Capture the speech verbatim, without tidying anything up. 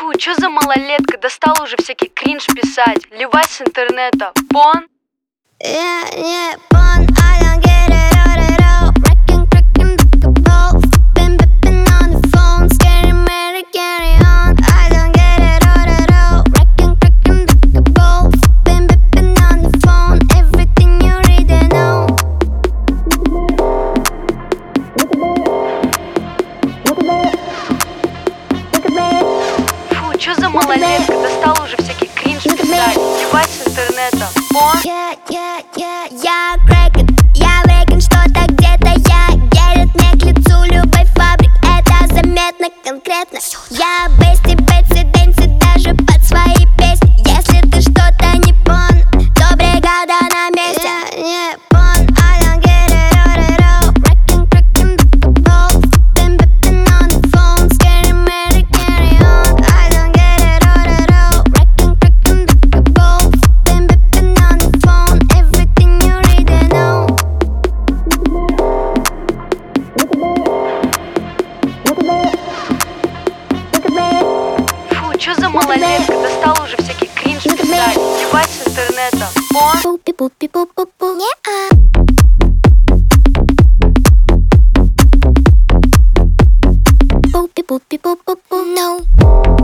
Фу, чё за малолетка, достала уже всякий кринж писать. Ливать с интернета, пон? Yeah, yeah, pon, I don't get it all at all. Wrecking, cracking, like a ball. Flipping, bipping on the phone. Scary, merry, carry on. I don't get it all at all. Wrecking, cracking, like a ball. Flipping, bipping on the phone. Everything you read and know. Фу, чё за малолетка, достала уже всякий кринж писать. Ливать с интернета, пон? Yeah, yeah, yeah, я крэкет, я врекен, что-то где-то я герит мне к лицу любой фабрик, это заметно конкретно. Я бести, бетси, дэнси даже под свои песни. Если ты что-то не пон, то бригада на месте. Yeah, yeah, pon, I don't get it all at all. Wrecking, cracking, like a ball. Flipping, bipping on the phone. Scary, merry, carry on. I don't get it all at all. Wrecking, cracking, like a ball. Flipping, bipping on the phone. Everything you read and know. Фу, чё за малолетка, достала уже всякий кринж писать. Ливать с интернета, пон? Пупи-пупи-пупу-пу. Не-а. Пупи-пупи-пупу-пу. No.